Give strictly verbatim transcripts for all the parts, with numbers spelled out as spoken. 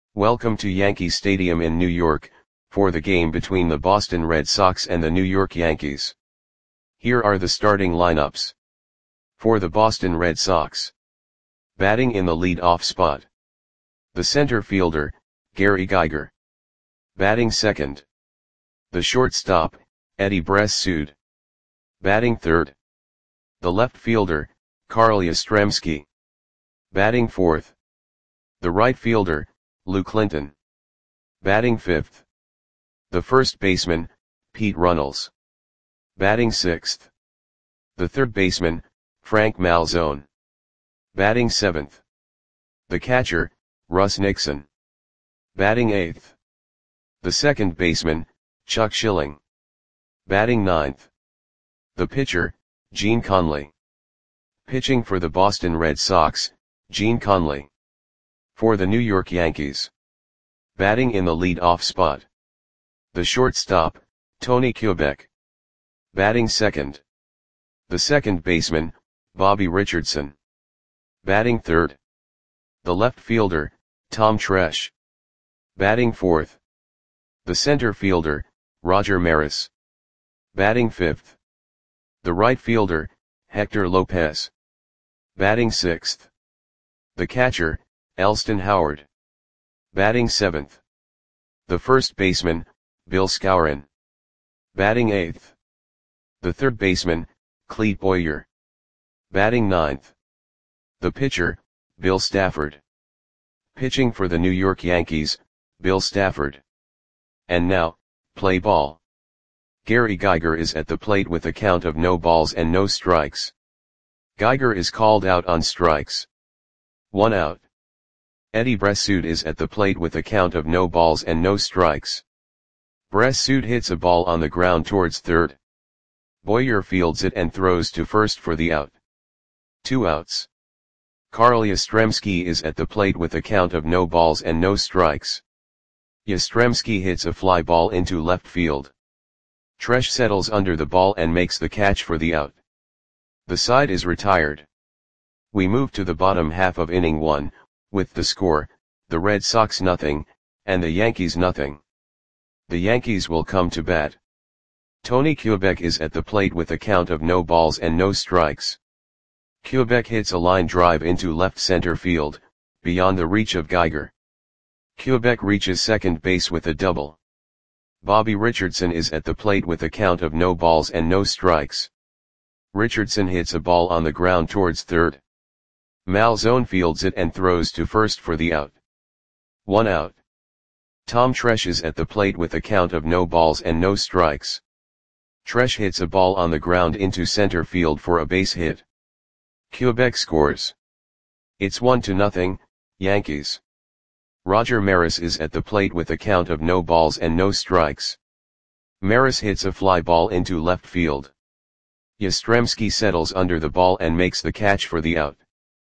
Welcome to Yankee Stadium in New York, for the game between the Boston Red Sox and the New York Yankees. Here are the starting lineups. For the Boston Red Sox. Batting in the lead-off spot. The center fielder, Gary Geiger. Batting second. The shortstop, Eddie Bressoud. Batting third. The left fielder, Carl Yastrzemski. Batting fourth. The right fielder, Lou Clinton. Batting fifth. The first baseman, Pete Runnels. Batting sixth. The third baseman, Frank Malzone. Batting seventh. The catcher, Russ Nixon. Batting eighth. The second baseman, Chuck Schilling. Batting ninth. The pitcher, Gene Conley. Pitching for the Boston Red Sox, Gene Conley. For the New York Yankees. Batting in the lead-off spot. The shortstop, Tony Kubek. Batting second. The second baseman, Bobby Richardson. Batting third. The left fielder, Tom Tresh. Batting fourth. The center fielder, Roger Maris. Batting fifth. The right fielder, Hector Lopez. Batting sixth. The catcher, Elston Howard. Batting seventh. The first baseman, Bill Skowron. Batting eighth. The third baseman, Clete Boyer. Batting ninth. The pitcher, Bill Stafford. Pitching for the New York Yankees, Bill Stafford. And now, play ball. Gary Geiger is at the plate with a count of no balls and no strikes. Geiger is called out on strikes. One out. Eddie Bressoud is at the plate with a count of no balls and no strikes. Bressoud hits a ball on the ground towards third. Boyer fields it and throws to first for the out. Two outs. Carl Yastrzemski is at the plate with a count of no balls and no strikes. Yastrzemski hits a fly ball into left field. Tresh settles under the ball and makes the catch for the out. The side is retired. We move to the bottom half of inning one, with the score, the Red Sox nothing, and the Yankees nothing. The Yankees will come to bat. Tony Kubek is at the plate with a count of no balls and no strikes. Kubek hits a line drive into left center field, beyond the reach of Geiger. Kubek reaches second base with a double. Bobby Richardson is at the plate with a count of no balls and no strikes. Richardson hits a ball on the ground towards third. Malzone fields it and throws to first for the out. One out. Tom Tresh is at the plate with a count of no balls and no strikes. Tresh hits a ball on the ground into center field for a base hit. Kubek scores. It's one to nothing, Yankees. Roger Maris is at the plate with a count of no balls and no strikes. Maris hits a fly ball into left field. Yastrzemski settles under the ball and makes the catch for the out.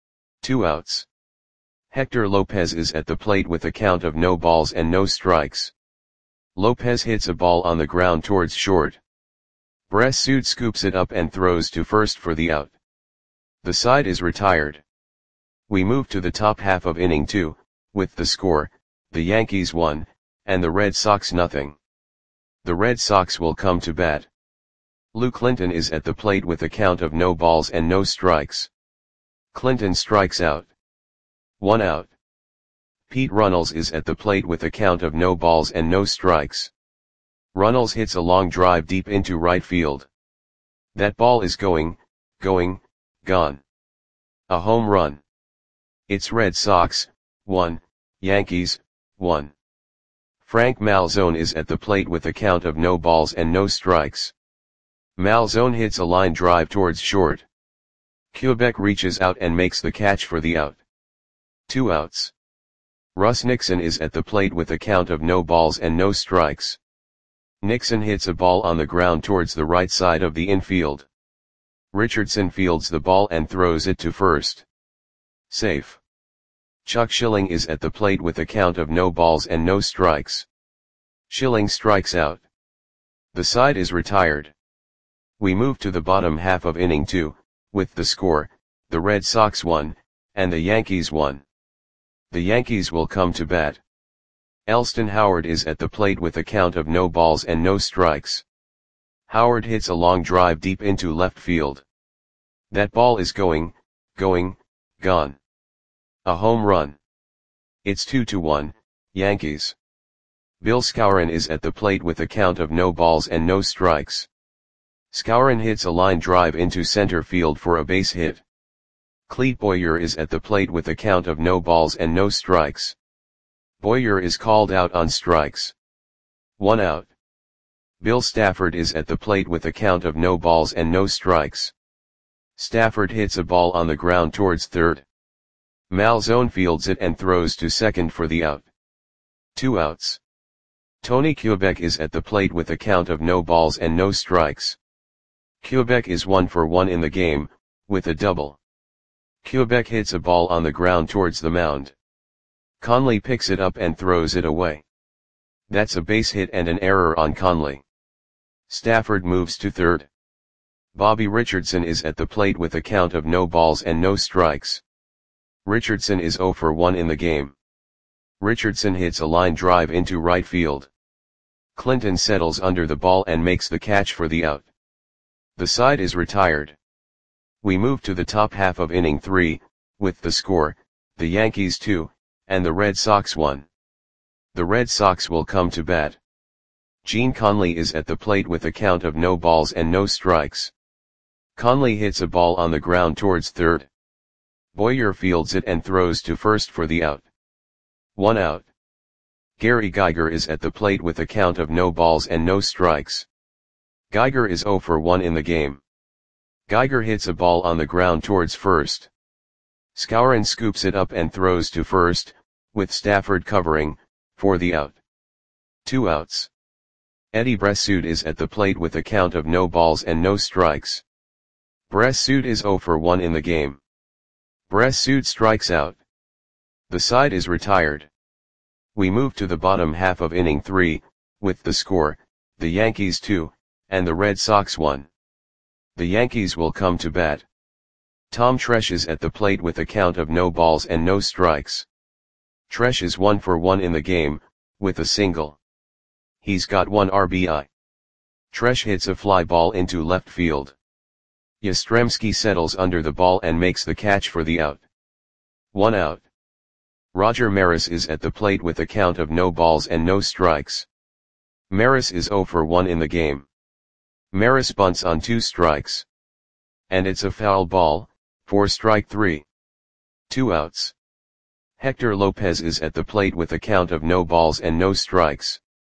Two outs. Hector Lopez is at the plate with a count of no balls and no strikes. Lopez hits a ball on the ground towards short. Bressoud scoops it up and throws to first for the out. The side is retired. We move to the top half of inning two, with the score, the Yankees one, and the Red Sox nothing. The Red Sox will come to bat. Lou Clinton is at the plate with a count of no balls and no strikes. Clinton strikes out. One out. Pete Runnels is at the plate with a count of no balls and no strikes. Runnels hits a long drive deep into right field. That ball is going, going, gone. A home run. It's Red Sox, one, Yankees, one. Frank Malzone is at the plate with a count of no balls and no strikes. Malzone hits a line drive towards short. Kubek reaches out and makes the catch for the out. Two outs. Russ Nixon is at the plate with a count of no balls and no strikes. Nixon hits a ball on the ground towards the right side of the infield. Richardson fields the ball and throws it to first. Safe. Chuck Schilling is at the plate with a count of no balls and no strikes. Schilling strikes out. The side is retired. We move to the bottom half of inning two, with the score, the Red Sox won, and the Yankees won. The Yankees will come to bat. Elston Howard is at the plate with a count of no balls and no strikes. Howard hits a long drive deep into left field. That ball is going, going, gone. A home run. It's two to one, Yankees. Bill Skowron is at the plate with a count of no balls and no strikes. Skowron hits a line drive into center field for a base hit. Clete Boyer is at the plate with a count of no balls and no strikes. Boyer is called out on strikes. One out. Bill Stafford is at the plate with a count of no balls and no strikes. Stafford hits a ball on the ground towards third. Malzone fields it and throws to second for the out. Two outs. Tony Kubek is at the plate with a count of no balls and no strikes. Kubek is one for one in the game, with a double. Kubek hits a ball on the ground towards the mound. Conley picks it up and throws it away. That's a base hit and an error on Conley. Stafford moves to third. Bobby Richardson is at the plate with a count of no balls and no strikes. Richardson is zero for one in the game. Richardson hits a line drive into right field. Clinton settles under the ball and makes the catch for the out. The side is retired. We move to the top half of inning three, with the score, the Yankees two, and the Red Sox one. The Red Sox will come to bat. Gene Conley is at the plate with a count of no balls and no strikes. Conley hits a ball on the ground towards third. Boyer fields it and throws to first for the out. One out. Gary Geiger is at the plate with a count of no balls and no strikes. Geiger is zero for one in the game. Geiger hits a ball on the ground towards first. Skowron scoops it up and throws to first, with Stafford covering, for the out. Two outs. Eddie Bressoud is at the plate with a count of no balls and no strikes. Bressoud is zero for one in the game. Bressoud strikes out. The side is retired. We move to the bottom half of inning three, with the score, the Yankees two, and the Red Sox one. The Yankees will come to bat. Tom Tresh is at the plate with a count of no balls and no strikes. Tresh is one for one in the game, with a single. He's got one R B I. Tresh hits a fly ball into left field. Yastrzemski settles under the ball and makes the catch for the out. One out. Roger Maris is at the plate with a count of no balls and no strikes. Maris is zero for one in the game. Maris bunts on two strikes. And it's a foul ball, for strike three. Two outs. Hector Lopez is at the plate with a count of no balls and no strikes.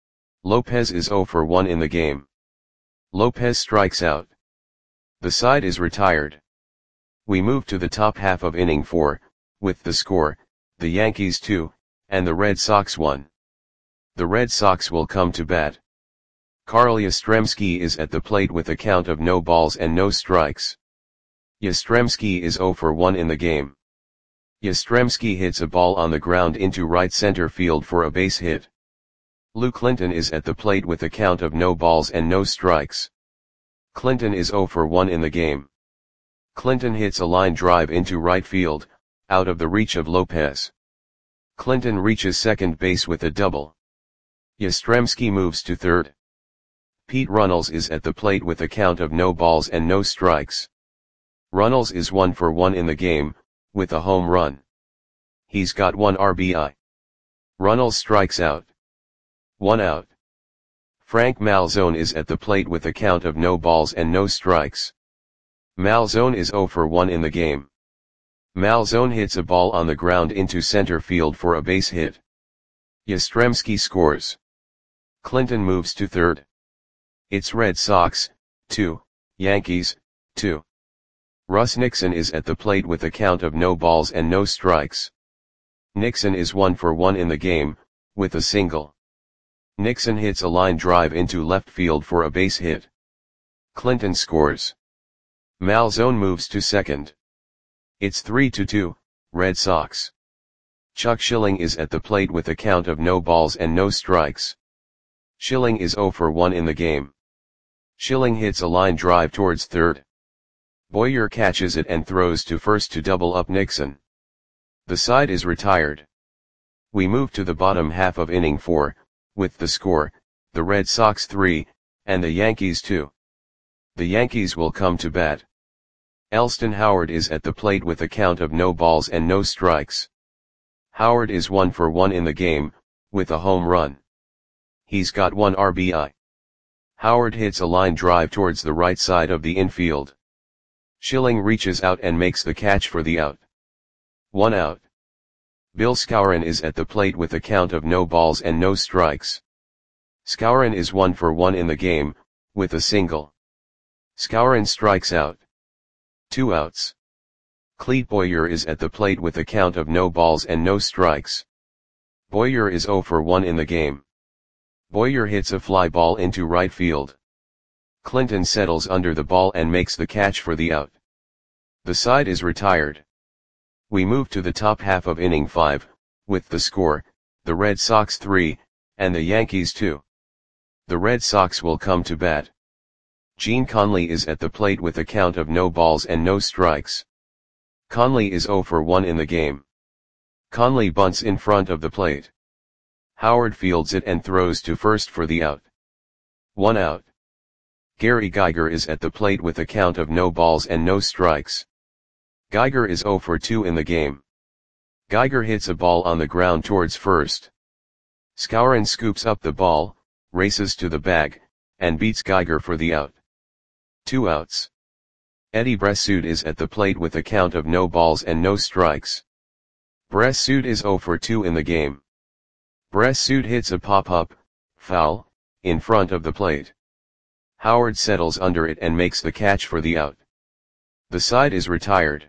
Lopez is zero for one in the game. Lopez strikes out. The side is retired. We move to the top half of inning four, with the score, the Yankees two, and the Red Sox one. The Red Sox will come to bat. Carl Yastrzemski is at the plate with a count of no balls and no strikes. Yastrzemski is zero for one in the game. Yastrzemski hits a ball on the ground into right center field for a base hit. Lou Clinton is at the plate with a count of no balls and no strikes. Clinton is zero for one in the game. Clinton hits a line drive into right field, out of the reach of Lopez. Clinton reaches second base with a double. Yastrzemski moves to third. Pete Runnels is at the plate with a count of no balls and no strikes. Runnels is one for one in the game, with a home run. He's got one R B I. Runnels strikes out. One out. Frank Malzone is at the plate with a count of no balls and no strikes. Malzone is zero for one in the game. Malzone hits a ball on the ground into center field for a base hit. Yastrzemski scores. Clinton moves to third. It's Red Sox, two, Yankees, two. Russ Nixon is at the plate with a count of no balls and no strikes. Nixon is one for one in the game, with a single. Nixon hits a line drive into left field for a base hit. Clinton scores. Malzone moves to second. It's three to two, Red Sox. Chuck Schilling is at the plate with a count of no balls and no strikes. Schilling is zero for one in the game. Schilling hits a line drive towards third. Boyer catches it and throws to first to double up Nixon. The side is retired. We move to the bottom half of inning four, with the score, the Red Sox three, and the Yankees two. The Yankees will come to bat. Elston Howard is at the plate with a count of no balls and no strikes. Howard is one for one in the game, with a home run. He's got one R B I. Howard hits a line drive towards the right side of the infield. Schilling reaches out and makes the catch for the out. One out. Bill Skowron is at the plate with a count of no balls and no strikes. Skowron is one for one in the game, with a single. Skowron strikes out. Two outs. Clete Boyer is at the plate with a count of no balls and no strikes. Boyer is zero for one in the game. Boyer hits a fly ball into right field. Clinton settles under the ball and makes the catch for the out. The side is retired. We move to the top half of inning five, with the score, the Red Sox three, and the Yankees two. The Red Sox will come to bat. Gene Conley is at the plate with a count of no balls and no strikes. Conley is zero for one in the game. Conley bunts in front of the plate. Howard fields it and throws to first for the out. One out. Gary Geiger is at the plate with a count of no balls and no strikes. Geiger is zero for two in the game. Geiger hits a ball on the ground towards first. Skowron scoops up the ball, races to the bag, and beats Geiger for the out. Two outs. Eddie Bressoud is at the plate with a count of no balls and no strikes. Bressoud is zero for two in the game. Bressoud hits a pop-up, foul, in front of the plate. Howard settles under it and makes the catch for the out. The side is retired.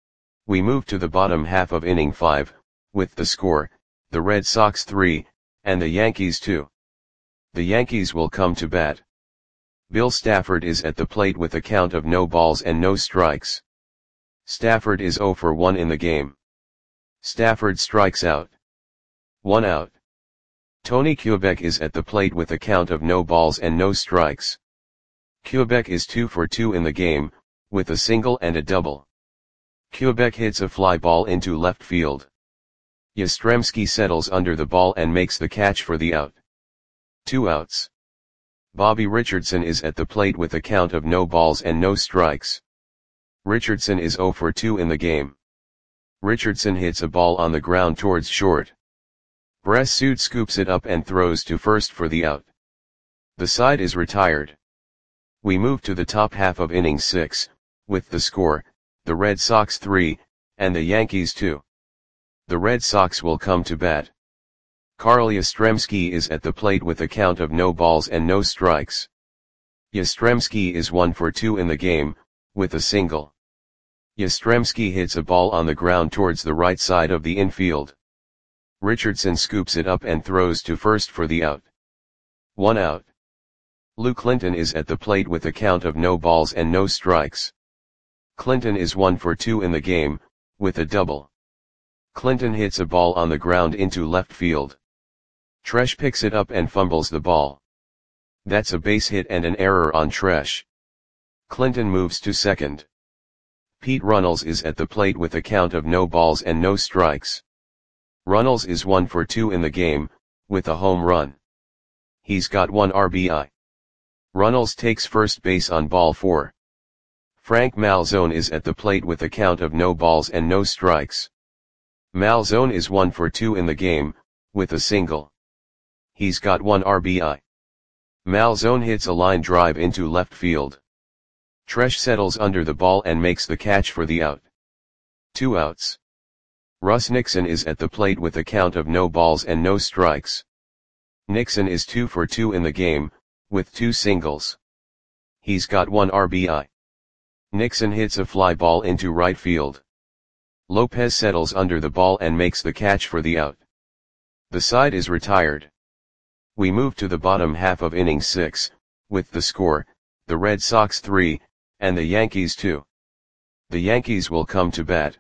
We move to the bottom half of inning five, with the score, the Red Sox three, and the Yankees two. The Yankees will come to bat. Bill Stafford is at the plate with a count of no balls and no strikes. Stafford is zero for one in the game. Stafford strikes out. One out. Tony Kubek is at the plate with a count of no balls and no strikes. Kubek is two for two in the game, with a single and a double. Kubek hits a fly ball into left field. Yastrzemski settles under the ball and makes the catch for the out. Two outs. Bobby Richardson is at the plate with a count of no balls and no strikes. Richardson is zero for two in the game. Richardson hits a ball on the ground towards short. Bressoud scoops it up and throws to first for the out. The side is retired. We move to the top half of inning six, with the score, the Red Sox three, and the Yankees two. The Red Sox will come to bat. Carl Yastrzemski is at the plate with a count of no balls and no strikes. Yastrzemski is one for two in the game, with a single. Yastrzemski hits a ball on the ground towards the right side of the infield. Richardson scoops it up and throws to first for the out. One out. Lou Clinton is at the plate with a count of no balls and no strikes. Clinton is one for two in the game, with a double. Clinton hits a ball on the ground into left field. Tresh picks it up and fumbles the ball. That's a base hit and an error on Tresh. Clinton moves to second. Pete Runnels is at the plate with a count of no balls and no strikes. Runnels is one for two in the game, with a home run. He's got one R B I. Runnels takes first base on ball four. Frank Malzone is at the plate with a count of no balls and no strikes. Malzone is one for two in the game, with a single. He's got one R B I. Malzone hits a line drive into left field. Tresh settles under the ball and makes the catch for the out. Two outs. Russ Nixon is at the plate with a count of no balls and no strikes. Nixon is two for two in the game, with two singles. He's got one R B I. Nixon hits a fly ball into right field. Lopez settles under the ball and makes the catch for the out. The side is retired. We move to the bottom half of inning six, with the score, the Red Sox three, and the Yankees two. The Yankees will come to bat.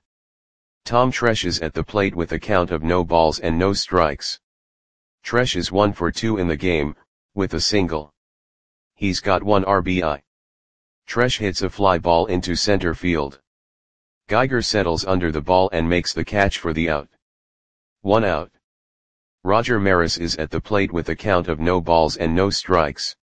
Tom Tresh is at the plate with a count of no balls and no strikes. Tresh is one for two in the game, with a single. He's got one R B I. Tresh hits a fly ball into center field. Geiger settles under the ball and makes the catch for the out. One out. Roger Maris is at the plate with a count of no balls and no strikes.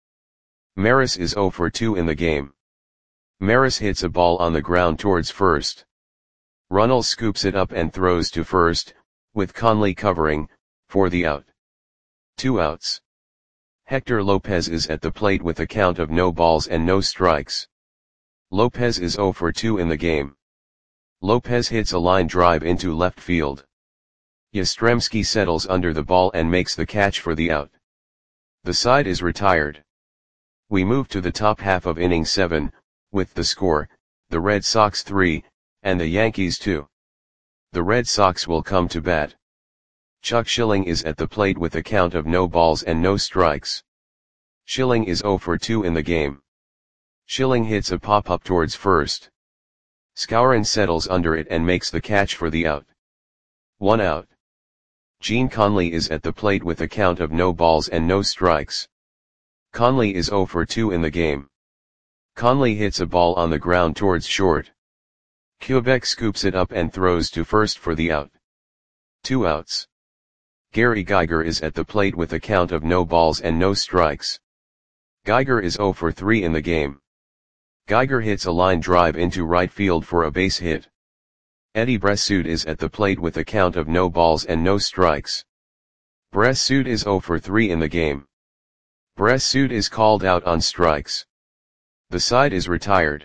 Maris is zero for two in the game. Maris hits a ball on the ground towards first. Runnels scoops it up and throws to first, with Conley covering, for the out. Two outs. Hector Lopez is at the plate with a count of no balls and no strikes. Lopez is zero for two in the game. Lopez hits a line drive into left field. Yastrzemski settles under the ball and makes the catch for the out. The side is retired. We move to the top half of inning seven, with the score, the Red Sox three, and the Yankees two. The Red Sox will come to bat. Chuck Schilling is at the plate with a count of no balls and no strikes. Schilling is zero for two in the game. Schilling hits a pop-up towards first. Skowron settles under it and makes the catch for the out. One out. Gene Conley is at the plate with a count of no balls and no strikes. Conley is zero for two in the game. Conley hits a ball on the ground towards short. Quebec scoops it up and throws to first for the out. Two outs. Gary Geiger is at the plate with a count of no balls and no strikes. Geiger is zero for three in the game. Geiger hits a line drive into right field for a base hit. Eddie Bressoud is at the plate with a count of no balls and no strikes. Bressoud is zero for three in the game. Bressoud is called out on strikes. The side is retired.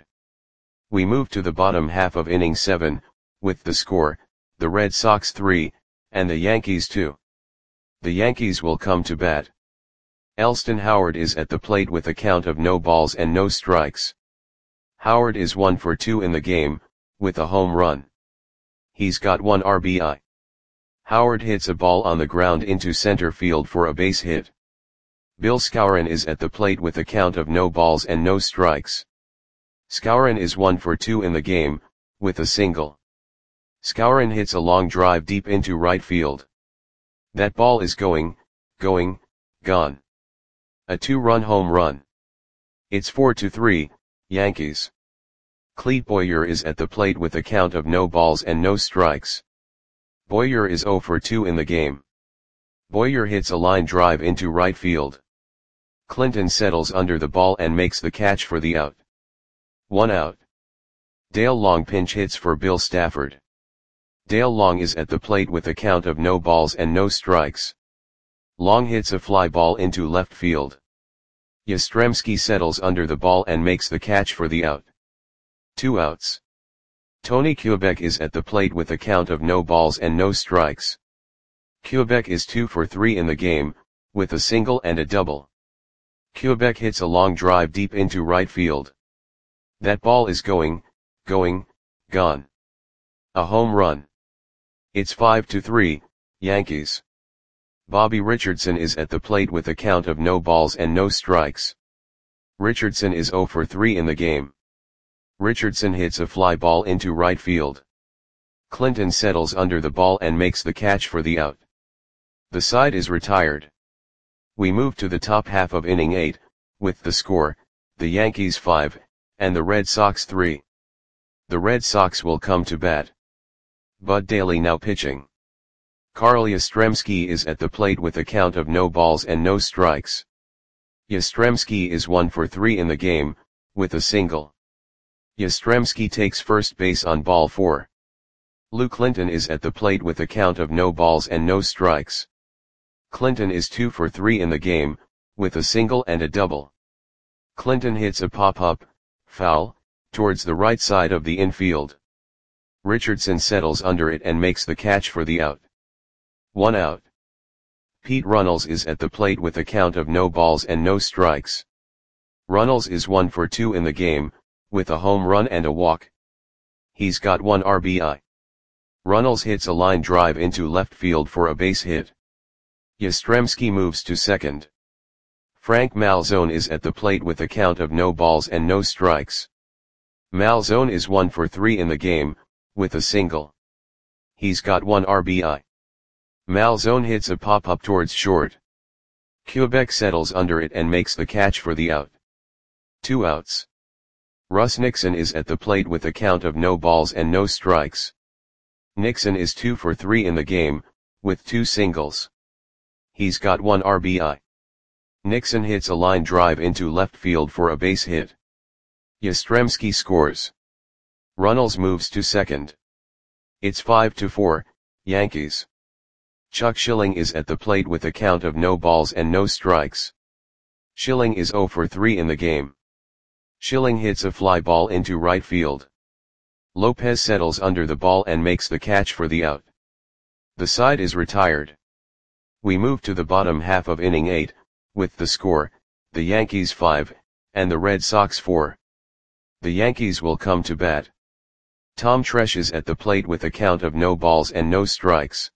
We move to the bottom half of inning seven, with the score, the Red Sox three, and the Yankees two. The Yankees will come to bat. Elston Howard is at the plate with a count of no balls and no strikes. Howard is one for two in the game, with a home run. He's got one R B I. Howard hits a ball on the ground into center field for a base hit. Bill Skowron is at the plate with a count of no balls and no strikes. Skowron is one for two in the game, with a single. Skowron hits a long drive deep into right field. That ball is going, going, gone. A two-run home run. It's four to three, Yankees. Clete Boyer is at the plate with a count of no balls and no strikes. Boyer is zero for two in the game. Boyer hits a line drive into right field. Clinton settles under the ball and makes the catch for the out. One out. Dale Long pinch hits for Bill Stafford. Dale Long is at the plate with a count of no balls and no strikes. Long hits a fly ball into left field. Yastrzemski settles under the ball and makes the catch for the out. Two outs. Tony Quebec is at the plate with a count of no balls and no strikes. Quebec is two for three in the game, with a single and a double. Quebec hits a long drive deep into right field. That ball is going, going, gone. A home run. It's five to three, Yankees. Bobby Richardson is at the plate with a count of no balls and no strikes. Richardson is zero for three in the game. Richardson hits a fly ball into right field. Clinton settles under the ball and makes the catch for the out. The side is retired. We move to the top half of inning eight, with the score, the Yankees five, and the Red Sox three. The Red Sox will come to bat. Bud Daly now pitching. Carl Yastrzemski is at the plate with a count of no balls and no strikes. Yastrzemski is one for three in the game, with a single. Yastrzemski takes first base on ball four. Lou Clinton is at the plate with a count of no balls and no strikes. Clinton is two for three in the game, with a single and a double. Clinton hits a pop-up, foul, towards the right side of the infield. Richardson settles under it and makes the catch for the out. One out. Pete Runnels is at the plate with a count of no balls and no strikes. Runnels is one for two in the game, with a home run and a walk. He's got one R B I. Runnels hits a line drive into left field for a base hit. Yastrzemski moves to second. Frank Malzone is at the plate with a count of no balls and no strikes. Malzone is one for three in the game, with a single. He's got one R B I. Malzone hits a pop-up towards short. Quebec settles under it and makes the catch for the out. Two outs. Russ Nixon is at the plate with a count of no balls and no strikes. Nixon is two for three in the game, with two singles. He's got one R B I. Nixon hits a line drive into left field for a base hit. Yastrzemski scores. Runnels moves to second. It's five to four, Yankees. Chuck Schilling is at the plate with a count of no balls and no strikes. Schilling is zero for three in the game. Schilling hits a fly ball into right field. Lopez settles under the ball and makes the catch for the out. The side is retired. We move to the bottom half of inning eight, with the score, the Yankees five, and the Red Sox four. The Yankees will come to bat. Tom Tresh is at the plate with a count of no balls and no strikes.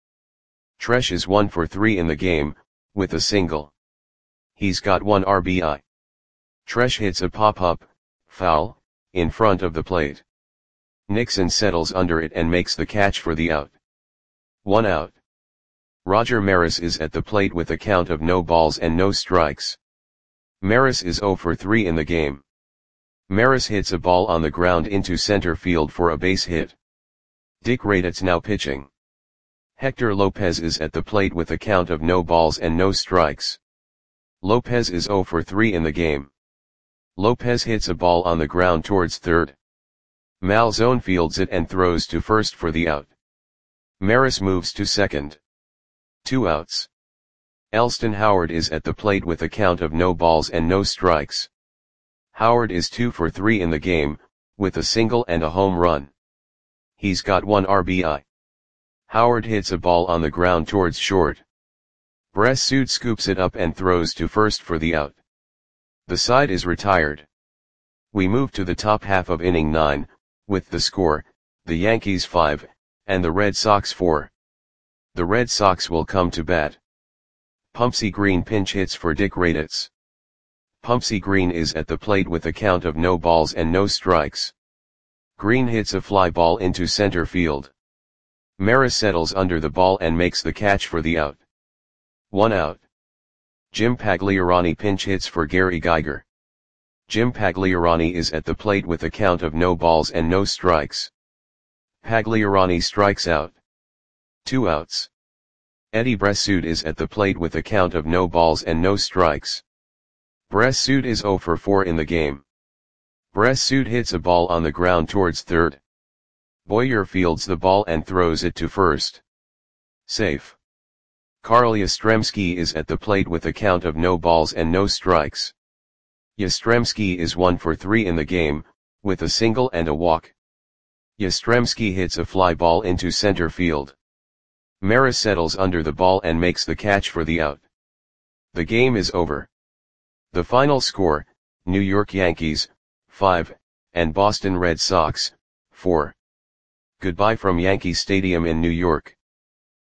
Tresh is one for three in the game, with a single. He's got one R B I. Tresh hits a pop-up, foul, in front of the plate. Nixon settles under it and makes the catch for the out. One out. Roger Maris is at the plate with a count of no balls and no strikes. Maris is zero for three in the game. Maris hits a ball on the ground into center field for a base hit. Dick Raditz now pitching. Hector Lopez is at the plate with a count of no balls and no strikes. Lopez is zero for three in the game. Lopez hits a ball on the ground towards third. Malzone fields it and throws to first for the out. Maris moves to second. Two outs. Elston Howard is at the plate with a count of no balls and no strikes. Howard is two for three in the game, with a single and a home run. He's got one R B I. Howard hits a ball on the ground towards short. Bressud scoops it up and throws to first for the out. The side is retired. We move to the top half of inning nine, with the score, the Yankees five, and the Red Sox four. The Red Sox will come to bat. Pumpsy Green pinch hits for Dick Raditz. Pumpsy Green is at the plate with a count of no balls and no strikes. Green hits a fly ball into center field. Maris settles under the ball and makes the catch for the out. One out. Jim Pagliarani pinch hits for Gary Geiger. Jim Pagliarani is at the plate with a count of no balls and no strikes. Pagliarani strikes out. Two outs. Eddie Bressud is at the plate with a count of no balls and no strikes. Bressud is zero for four in the game. Bressud hits a ball on the ground towards third. Boyer fields the ball and throws it to first. Safe. Carl Yastrzemski is at the plate with a count of no balls and no strikes. Yastrzemski is one for three in the game, with a single and a walk. Yastrzemski hits a fly ball into center field. Maris settles under the ball and makes the catch for the out. The game is over. The final score, New York Yankees, five, and Boston Red Sox, four. Goodbye from Yankee Stadium in New York.